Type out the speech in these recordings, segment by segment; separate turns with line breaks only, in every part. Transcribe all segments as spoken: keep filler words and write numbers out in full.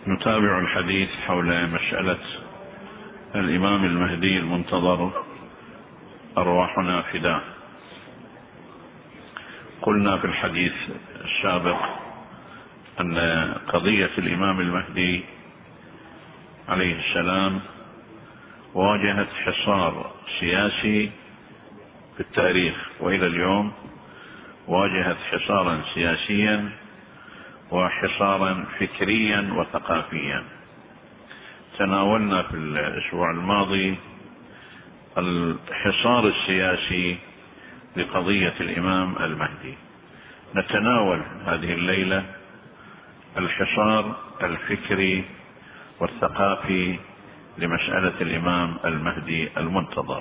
نتابع الحديث حول مسألة الإمام المهدي المنتظر أرواحنا فداه. قلنا في الحديث السابق أن قضية الإمام المهدي عليه السلام واجهت حصار سياسي في التاريخ، وإلى اليوم واجهت حصارا سياسيا وحصارا فكريا وثقافيا. تناولنا في الأسبوع الماضي الحصار السياسي لقضية الإمام المهدي. نتناول هذه الليلة الحصار الفكري والثقافي لمسألة الإمام المهدي المنتظر.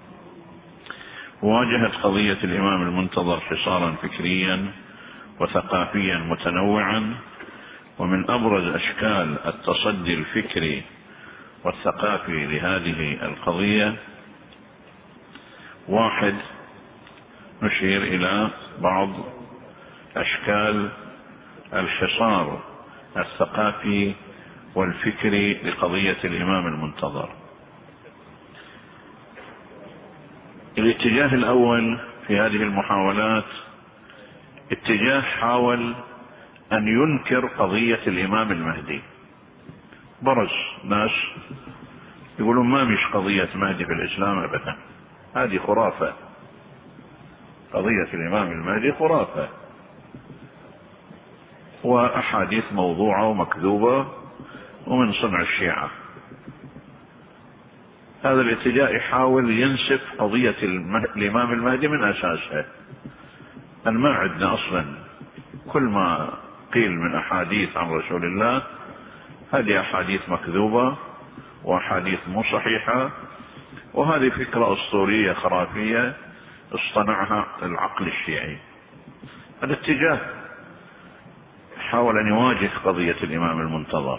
واجهت قضية الإمام المنتظر حصارا فكريا وثقافيا متنوعا، ومن أبرز أشكال التصدي الفكري والثقافي لهذه القضية: واحد، نشير إلى بعض أشكال الحصار الثقافي والفكري لقضية الإمام المنتظر. الاتجاه الأول في هذه المحاولات اتجاه حاول أن ينكر قضية الإمام المهدي. برز ناس يقولون ما مش قضية مهدي في الإسلام أبدا، هذه خرافة، قضية الإمام المهدي خرافة وأحاديث موضوعة ومكذوبة ومن صنع الشيعة. هذا الاتجاه يحاول ينسف قضية الإمام المهدي من أساسها، أن ما عندنا أصلا كل ما قيل من أحاديث عن رسول الله هذه أحاديث مكذوبة وأحاديث مو صحيحة، وهذه فكرة أسطورية خرافية اصطنعها العقل الشيعي. الاتجاه حاول أن يواجه قضية الإمام المنتظر،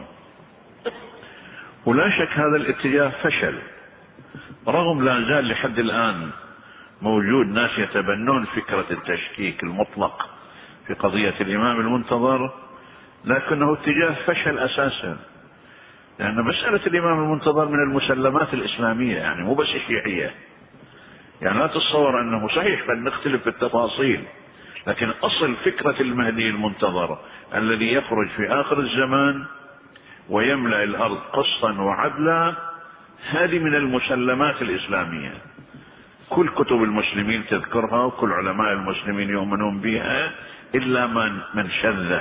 ولا شك هذا الاتجاه فشل، رغم لا زال لحد الآن موجود ناس يتبنون فكرة التشكيك المطلق في قضية الإمام المنتظر، لكنه اتجاه فشل أساسا، لأن مسألة الإمام المنتظر من المسلمات الإسلامية، يعني مو بس الشيعية. يعني لا تتصور أنه صحيح قد نختلف في التفاصيل، لكن أصل فكرة المهدي المنتظر الذي يخرج في آخر الزمان ويملأ الأرض قسطا وعدلا، هذه من المسلمات الإسلامية، كل كتب المسلمين تذكرها وكل علماء المسلمين يؤمنون بها إلا من من شذ.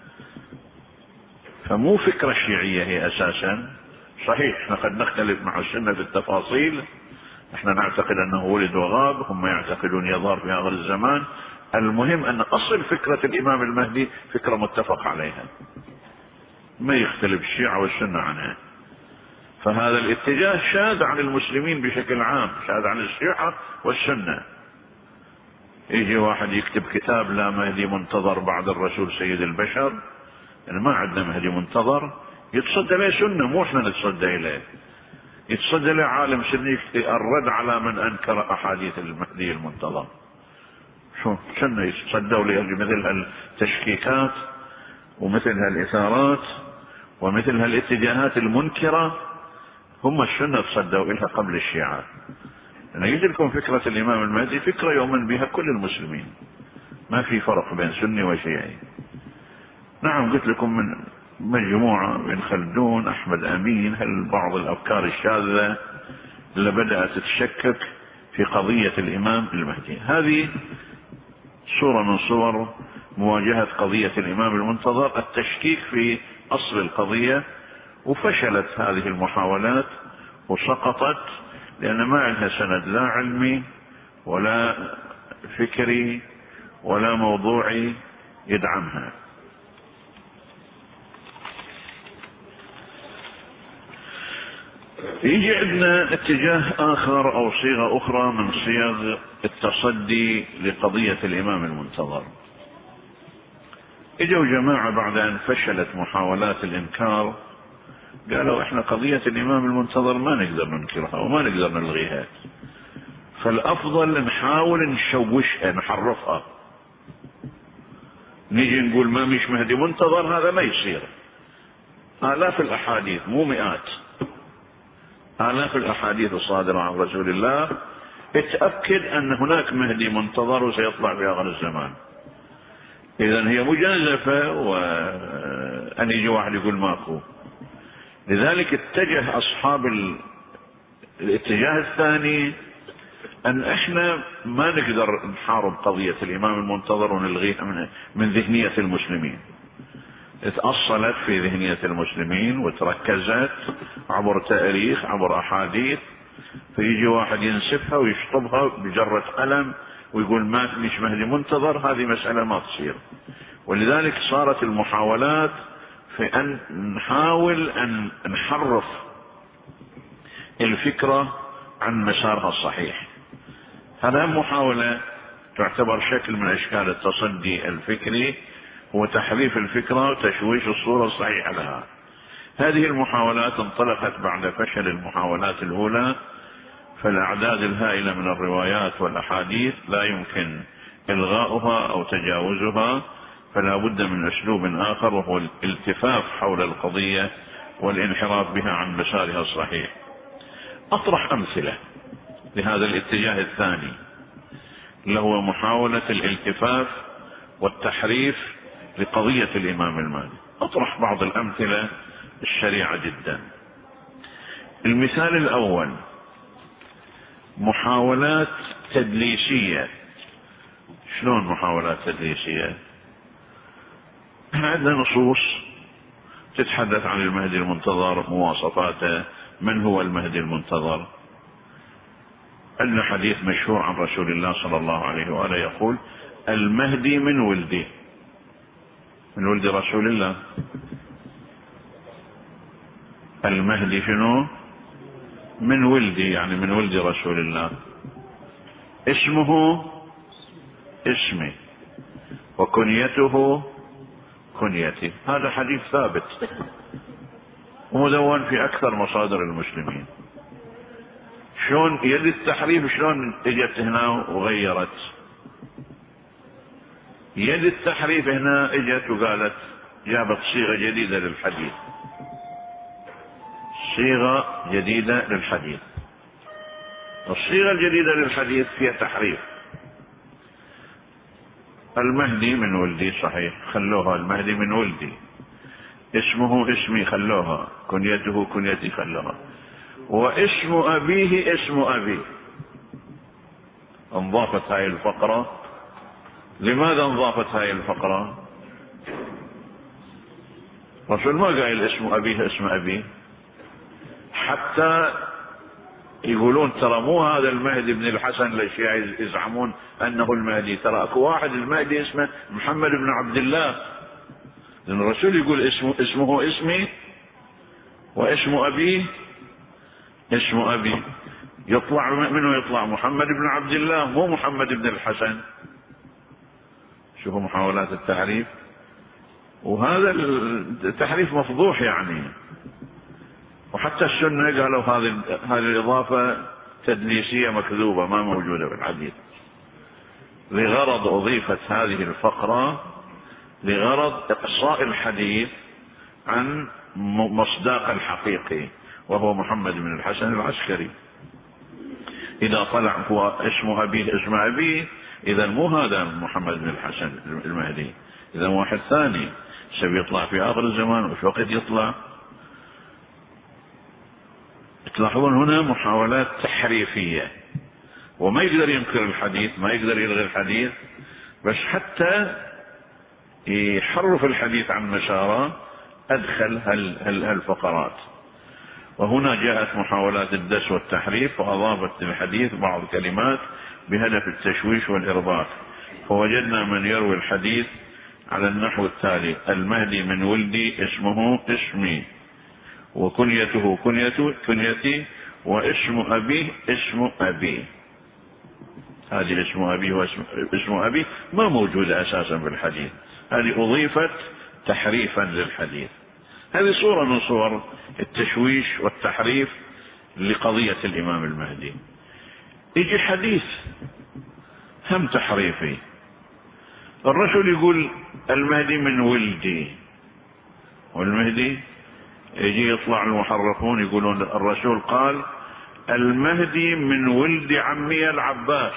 فمو فكرة شيعية هي أساسا. صحيح احنا قد نختلف مع السنة في التفاصيل، احنا نعتقد أنه ولد وغاب، هم يعتقدون يظهر في آخر الزمان. المهم أن أصل فكرة الإمام المهدي فكرة متفق عليها، ما يختلف الشيعة والسنة عنها. فهذا الاتجاه شاذ عن المسلمين بشكل عام، شاذ عن الشيعة والسنة. يجي واحد يكتب كتاب لا مهدي منتظر بعد الرسول سيد البشر، يعني ما عندنا مهدي منتظر، يتصدى له سنة، مو احنا نتصدى اليه، يتصدى له عالم سني الرد على من انكر احاديث المهدي المنتظر. شو سنة يتصدوا لمثل هالتشكيكات ومثل هالاثارات ومثل هالاتجاهات المنكرة، هم السنة تصدوا إلها قبل الشيعة. أنا يجي لكم فكرة الإمام المهدي فكرة يؤمن بها كل المسلمين، ما في فرق بين سني وشيعي. نعم قلت لكم من مجموعة من خلدون، أحمد أمين، هل بعض الأفكار الشاذة اللي بدأت تتشكك في قضية الإمام المهدي. هذه صورة من صور مواجهة قضية الإمام المنتظر، التشكيك في أصل القضية. وفشلت هذه المحاولات وسقطت، لأن ما عندها سند لا علمي ولا فكري ولا موضوعي يدعمها. يجي عندنا اتجاه آخر أو صيغة أخرى من صيغ التصدي لقضية الإمام المنتظر. اجوا جماعة بعد أن فشلت محاولات الإنكار قالوا احنا قضية الإمام المنتظر ما نقدر ننكرها وما نقدر نلغيها، فالأفضل نحاول نشوشها نحرفها، نيجي نقول ما مش مهدي منتظر، هذا ما يصير. آلاف الأحاديث مو مئات، آلاف الأحاديث الصادرة عن رسول الله اتأكد أن هناك مهدي منتظر وسيطلع في آخر الزمان. إذن هي مجازفة، وأن يجي واحد يقول ماكو. لذلك اتجه أصحاب الاتجاه الثاني أن إحنا ما نقدر نحارب قضية الإمام المنتظر ونلغيها من, من ذهنية المسلمين. اتأصلت في ذهنية المسلمين وتركزت عبر تاريخ، عبر أحاديث، فيجي واحد ينسفها ويشطبها بجرة قلم ويقول ما مش مهدي منتظر. هذه مسألة ما تصير. ولذلك صارت المحاولات في أن نحاول أن نحرف الفكرة عن مسارها الصحيح. هذا محاولة تعتبر شكل من أشكال التصدي الفكري، هو تحريف الفكرة وتشويش الصورة الصحيحة لها. هذه المحاولات انطلقت بعد فشل المحاولات الأولى، فالأعداد الهائلة من الروايات والأحاديث لا يمكن إلغاؤها أو تجاوزها، فلا بد من أسلوب آخر، وهو الالتفاف حول القضية والانحراف بها عن مسارها الصحيح. أطرح أمثلة لهذا الاتجاه الثاني اللي هو محاولة الالتفاف والتحريف لقضية الإمام المهدي. أطرح بعض الأمثلة الشريعة جدا. المثال الأول محاولات تدليسية. شلون محاولات تدليسية؟ احنا عندنا نصوص تتحدث عن المهدي المنتظر، مواصفاته، من هو المهدي المنتظر. عندنا حديث مشهور عن رسول الله صلى الله عليه وآله يقول: المهدي من ولدي. من ولد رسول الله. المهدي شنو؟ من ولدي، يعني من ولد رسول الله. اسمه اسمي وكنيته كنيتي. هذا حديث ثابت ومدون في أكثر مصادر المسلمين. شلون يد التحريف شلون اجت هنا وغيرت؟ يد التحريف هنا اجت وقالت، جابت صيغة جديدة للحديث، صيغة جديدة للحديث. الصيغة الجديدة للحديث فيها تحريف. المهدي من ولدي، صحيح، خلوها المهدي من ولدي. اسمه اسمي، خلوها. كنيته كنيتي، خلوها. واسم أبيه اسم أبي. انضافت هاي الفقرة. لماذا انضافت هاي الفقرة؟ رسول ما قايل اسم أبيه اسم أبيه، حتى يقولون ترى مو هذا المهدي بن الحسن. الأشياء يزعمون أنه المهدي، ترى أكو واحد المهدي اسمه محمد بن عبد الله. لأن الرسول يقول اسمه اسمه اسمي واسم أبيه اسم أبي. يطلع منه يطلع محمد بن عبد الله، مو محمد بن الحسن. شوفوا محاولات التحريف، وهذا التحريف مفضوح يعني. وحتى السنة قالوا هذه هذه الإضافة تدليسية مكذوبة، ما موجودة في الحديث. لغرض أضيفت هذه الفقرة لغرض إقصاء الحديث عن مصداق الحقيقي، وهو محمد بن الحسن العسكري. إذا طلع هو اسم أبيه اسم أبيه، إذا مو هذا محمد بن الحسن المهدي، إذا واحد ثاني سبي يطلع في آخر الزمان. وش وقت يطلع؟ تلاحظون هنا محاولات تحريفية، وما يقدر ينكر الحديث، ما يقدر يلغي الحديث، بس حتى يحرف الحديث عن مساره أدخل هالفقرات. وهنا جاءت محاولات الدس والتحريف، وأضافت للحديث بعض الكلمات بهدف التشويش والإرباك. فوجدنا من يروي الحديث على النحو التالي: المهدي من ولدي اسمه اسمي وكنيته كنيته كنيتي واسم أبيه اسم أبي. هذه اسم أبيه واسم اسم أبي ما موجودة أساسا في الحديث، هذه أضيفت تحريفا للحديث. هذه صورة من صور التشويش والتحريف لقضية الإمام المهدي. يجي حديث هم تحريفي، الرسول يقول المهدي من ولدي، والمهدي يجي يطلع المحرفون يقولون الرسول قال المهدي من ولد عمي العباس،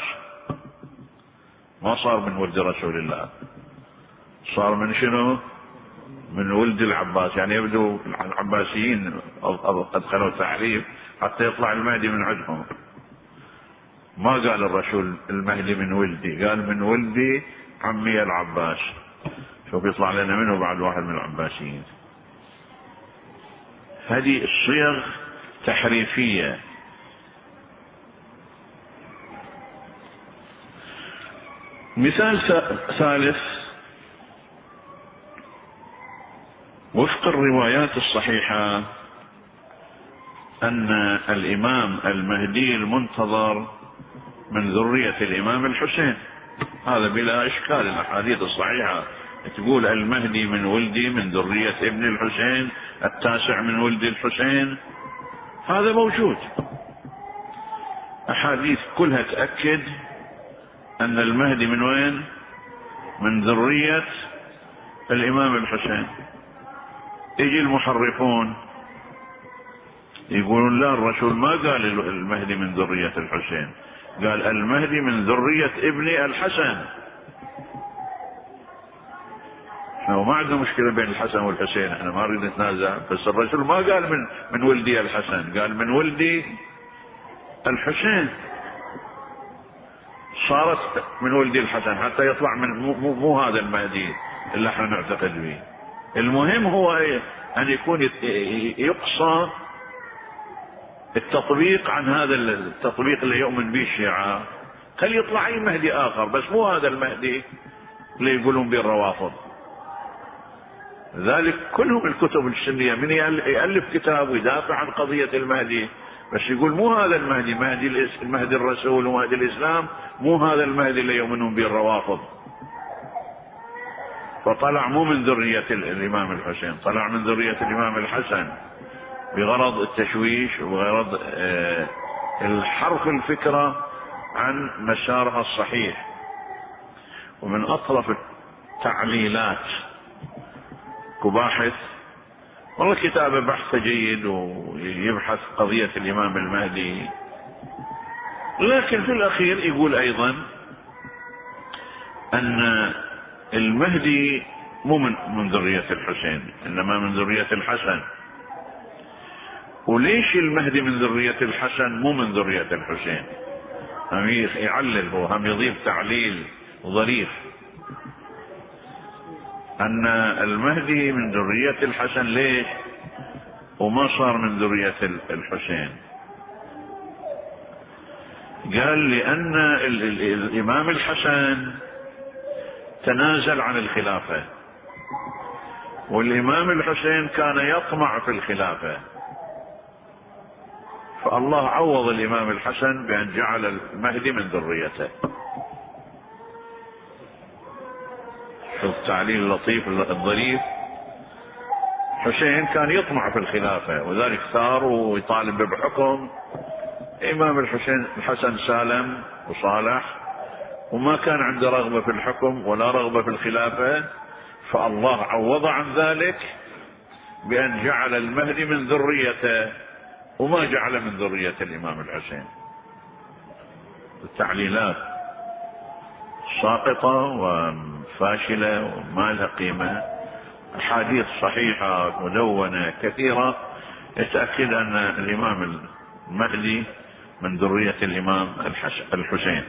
ما صار من ولد رسول الله، صار من شنو؟ من ولد العباس. يعني يبدو العباسيين ادخلوا تعريف حتى يطلع المهدي من عندهم. ما قال الرسول المهدي من ولدي، قال من ولدي عمي العباس. شوف يطلع لنا منه بعد واحد من العباسيين. هذه الصيغ تحريفية. مثال ثالث، وفق الروايات الصحيحة أن الإمام المهدي المنتظر من ذرية الإمام الحسين، هذا بلا إشكال. الأحاديث الصحيحة تقول المهدي من ولدي من ذرية ابن الحسين التاسع من ولد الحسين، هذا موجود. أحاديث كلها تأكد أن المهدي من وين؟ من ذرية الإمام الحسين. يجي المحرفون يقولون لا، الرسول ما قال المهدي من ذرية الحسين، قال المهدي من ذرية ابن الحسن. احنا ما عندنا مشكلة بين الحسن والحسين، احنا ما نريد نتنازع، بس الرسول ما قال من من ولدي الحسن، قال من ولدي الحسين. صارت من ولدي الحسن حتى يطلع من مو, مو, مو هذا المهدي اللي احنا نعتقد به. المهم هو ايه؟ ان يكون يقصى التطبيق عن هذا التطبيق اللي يؤمن به الشيعة. خلي يطلع اي مهدي اخر، بس مو هذا المهدي اللي يقولون به الروافض. ذلك كلهم الكتب السنية من يألف كتاب ويدافع عن قضية المهدي، بس يقول مو هذا المهدي، مهدي المهدي الرسول ومهدي الإسلام، مو هذا المهدي اللي يؤمنون به الروافض. فطلع مو من ذرية الإمام الحسين، طلع من ذرية الإمام الحسن بغرض التشويش وغرض الحرف الفكرة عن مسارها الصحيح. ومن أطرف التعليلات كباحث، والله كتابه بحث جيد ويبحث قضية الإمام المهدي، لكن في الأخير يقول أيضا أن المهدي مو من, من ذرية الحسين، إنما من ذرية الحسن. وليش المهدي من ذرية الحسن مو من ذرية الحسين؟ هم يعلل، هو هم يضيف تعليل ظريف أن المهدي من ذرية الحسن. ليش وما صار من ذرية الحسين؟ قال لأن الإمام الحسن تنازل عن الخلافة، والإمام الحسين كان يطمع في الخلافة، فالله عوض الإمام الحسن بأن جعل المهدي من ذريته. شوف تعليل اللطيف الظريف. حسين كان يطمع في الخلافة وذلك ثار ويطالب بحكم. إمام الحسين الحسن سالم وصالح وما كان عنده رغبة في الحكم ولا رغبة في الخلافة، فالله عوض عن ذلك بأن جعل المهدي من ذريته وما جعل من ذرية الإمام الحسين. التعليلات ساقطة وفاشلة وما لها قيمة. أحاديث صحيحة مدونة كثيرة يتأكد أن الإمام المهدي من ذرية الإمام الحسين.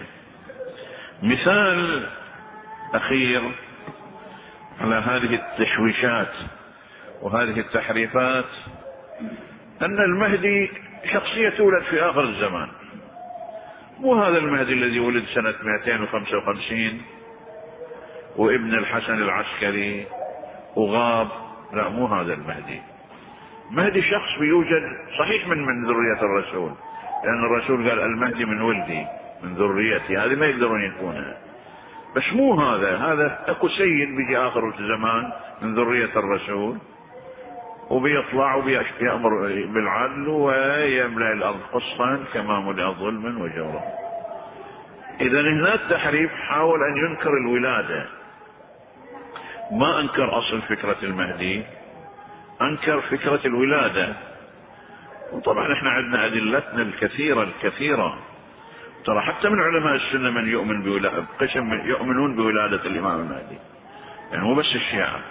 مثال أخير على هذه التشويشات وهذه التحريفات، أن المهدي شخصية تولد في آخر الزمان، مو هذا المهدي الذي ولد سنة مئتين وخمسة وخمسين وابن الحسن العسكري وغاب، لا مو هذا المهدي. مهدي شخص بيوجد صحيح من من ذرية الرسول، لأن الرسول قال المهدي من ولدي من ذريتي، هذه ما يقدرون يكونها، بس مو هذا. هذا اكو سيد بيجي آخر الزمان من ذرية الرسول وبيطلع وبيأمر بالعدل ويملأ الأرض قسطا كما ملأ ظلما وجورا. إذا هنا التحريف حاول أن ينكر الولادة، ما أنكر أصل فكرة المهدي أنكر فكرة الولادة. وطبعا احنا عندنا أدلتنا الكثيرة الكثيرة، ترى حتى من علماء السنة من يؤمن بولادة، قسم من يؤمنون بولادة الإمام المهدي، يعني مو بس الشيعة.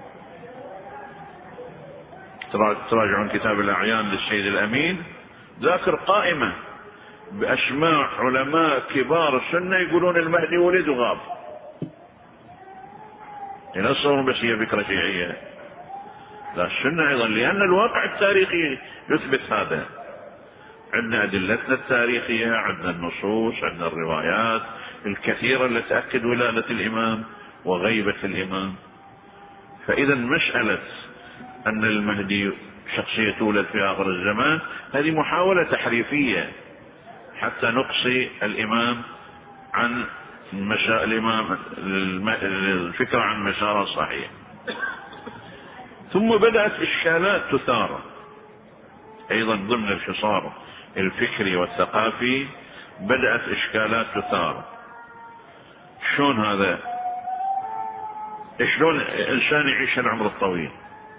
تراجعون كتاب الأعيان للسيد الأمين، ذاكر قائمة بأسماء علماء كبار السنة يقولون المهدي ولد وغاب. ينصرون بس هي فكرة شيعية، لا السنة أيضا، لأن الواقع التاريخي يثبت هذا. عندنا أدلتنا التاريخية، عندنا النصوص، عندنا الروايات الكثيرة التي تأكد ولادة الإمام وغيبة الإمام. فإذا مسألة أن المهدي شخصية تولد في آخر الزمان هذه محاولة تحريفية حتى نقصي الإمام عن مسار الإمام الفكرة عن مساره الصحيح. ثم بدأت إشكالات تثار أيضا ضمن الحصار الفكري والثقافي، بدأت إشكالات تثار. شلون هذا؟ شلون إنسان يعيش العمر الطويل؟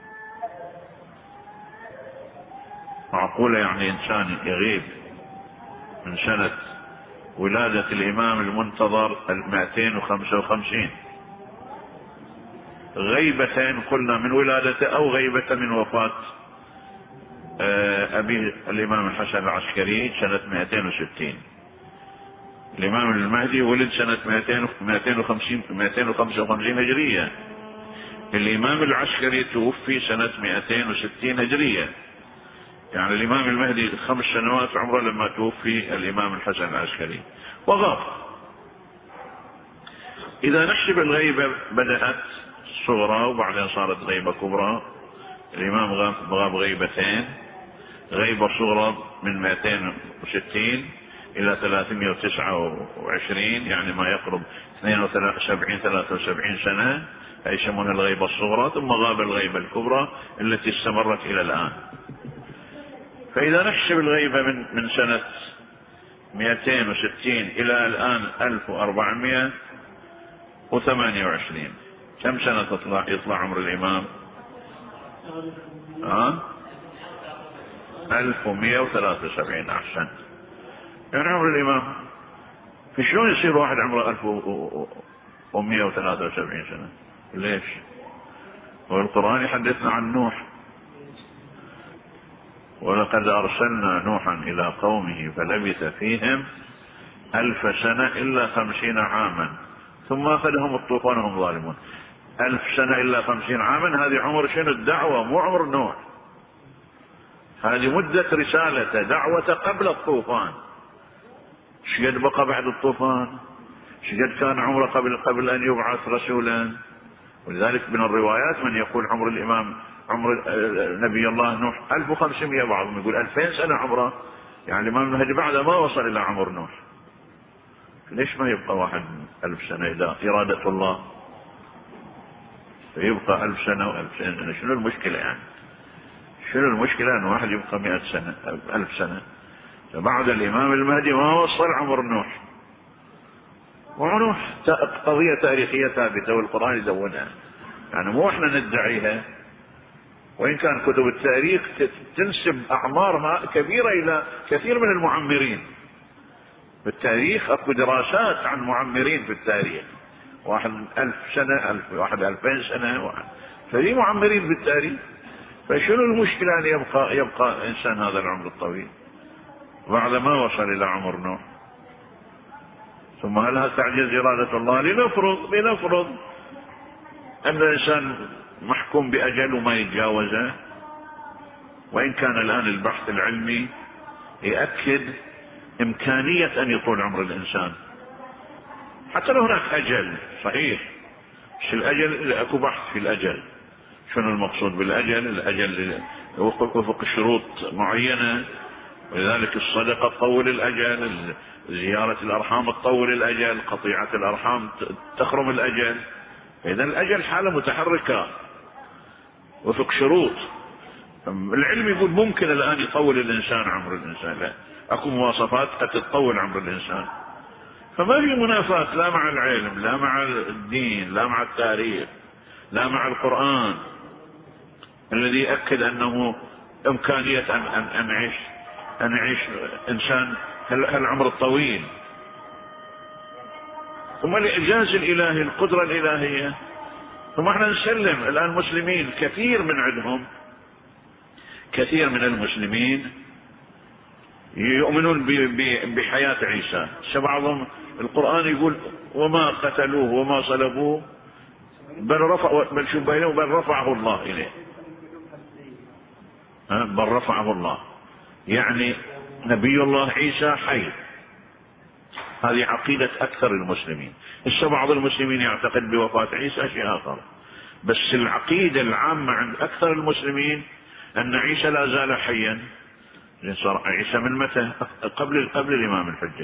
معقولة يعني إنسان يغيب من سنة ولادة الإمام المنتظر مئتين وخمسة وخمسين غيبتين قلنا من ولادته أو غيبة من وفاة أبي الإمام الحسن العسكري سنة مئتين وستين. الإمام المهدي ولد سنة مئتين وخمسة وخمسين هجرية، الإمام العسكري توفي سنة مئتين وستين هجرية، يعني الإمام المهدي خمس سنوات عمره لما توفي الإمام الحسن العسكري وغاب. إذا نحسب الغيبة بدأت صغرى وبعدين صارت غيبة كبرى، الإمام غاب, غاب غيبتين، غيبة صغرى من مئتين وستين إلى ثلاثمئة وتسعة وعشرين، يعني ما يقرب اثنين وسبعين ثلاثة وسبعين سنة، يسمونها الغيبة الصغرى. ثم غاب الغيبة الكبرى التي استمرت إلى الآن. فإذا نحسب الغيبة من من سنة مئتين وستين إلى الآن ألف وأربعمئة وثمانية وعشرين، كم سنة تطلع يطلع عمر الإمام؟ ها؟ ألف ومئة وثلاثة وسبعين. أحسن. يعني عمر الإمام في شلون يصير واحد عمره ألف ومئة وثلاثة وسبعين سنة؟ ليش؟ والقرآن يحدثنا عن نوح: ولقد أرسلنا نوحا إلى قومه فلبث فيهم ألف سنة إلا خمسين عاما ثم أخذهم الطوفان وهم ظالمون. ألف سنة إلا خمسين عاما، هذه عمر شنو؟ الدعوة، مو عمر نوح. هذه مدة رسالته، دعوته قبل الطوفان. شقد بقى بعد الطوفان؟ شقد كان عمره قبل قبل أن يبعث رسولا؟ ولذلك من الروايات من يقول عمر الإمام عمر نبي الله نوح ألف وخمسمئة، بعضهم يقول ألفين سنة عمره، يعني الإمام المهدي بعده ما وصل إلى عمر نوح. ليش ما يبقى واحد ألف سنة إذا إرادة الله؟ فيبقى ألف سنة وألف سنة، شنو المشكلة يعني؟ شنو المشكلة أن واحد يبقى مئة سنة ألف سنة؟ فبعد الإمام المهدي ما وصل عمر نوح. ونوح قضية تاريخية ثابتة والقرآن يدونها، يعني مو احنا ندعيها، وإن كان كتب التاريخ تنسب أعمارها كبيرة إلى كثير من المعمرين. بالتاريخ أكو دراسات عن معمرين في التاريخ، واحد ألف سنة، ألف واحد ألفين سنة، واحد ففي معمرين في التاريخ. فشنو المشكلة أن يبقى يبقى إنسان هذا العمر الطويل بعد ما وصل إلى عمر نوح؟ ثم هل تعجز إرادة الله؟ لنفرض لنفرض أن الإنسان محكوم بأجل وما يتجاوزه، وإن كان الآن البحث العلمي يؤكد إمكانية أن يطول عمر الإنسان حتى لو هناك أجل صحيح. مش الأجل أكو بحث في الأجل، شنو المقصود بالأجل؟ الأجل وفق شروط معينة، ولذلك الصدقة تطول الأجل، زيارة الأرحام تطول الأجل، قطيعة الأرحام تخرم الأجل. إذن الأجل حالة متحركة وفق شروط. العلم يقول ممكن الآن يطول الإنسان عمر الإنسان، لا أكو مواصفات قد تطول عمر الإنسان. فما في منافاة لا مع العلم لا مع الدين لا مع التاريخ لا مع القرآن. الذي يؤكد أنه إمكانية أن أن أن يعيش أن يعيش إنسان هالعمر الطويل. ثم الإعجاز الإلهي، القدرة الإلهية. ثم احنا نسلم الآن المسلمين كثير من عندهم، كثير من المسلمين يؤمنون بحياة عيسى. بعضهم القرآن يقول وما قتلوه وما صلبوه بل رفع بل شبهه بل رفعه الله إليه، بل رفعه الله، يعني نبي الله عيسى حي. هذه عقيدة أكثر المسلمين. هسه بعض المسلمين يعتقد بوفاة عيسى شيء آخر، بس العقيدة العامة عند أكثر المسلمين أن عيسى لا زال حيا. صار عيسى من متى؟ قبل قبل الإمام الحجة،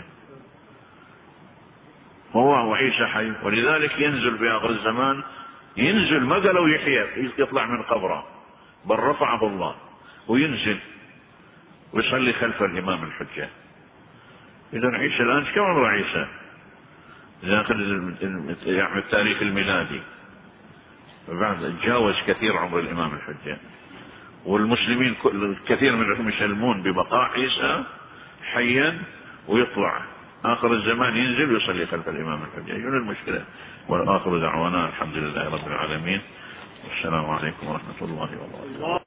هو وعيسى حي. ولذلك ينزل في آخر الزمان، ينزل ما قالوا يحيى يطلع من قبره، بل رفعه الله وينزل ويصلي خلف الإمام الحجة. إذا عيسى الآن كم عمر عيسى؟ داخل يعني التاريخ الميلادي، بعد تجاوز كثير عمر الإمام الحجة. والمسلمين الكثير منهم يسلمون ببقاء عيسى حيا، ويطلع آخر الزمان ينزل ويصلي خلف الإمام الحجة. شنو المشكلة؟ وآخر دعوانا الحمد لله رب العالمين، والسلام عليكم ورحمة الله وبركاته.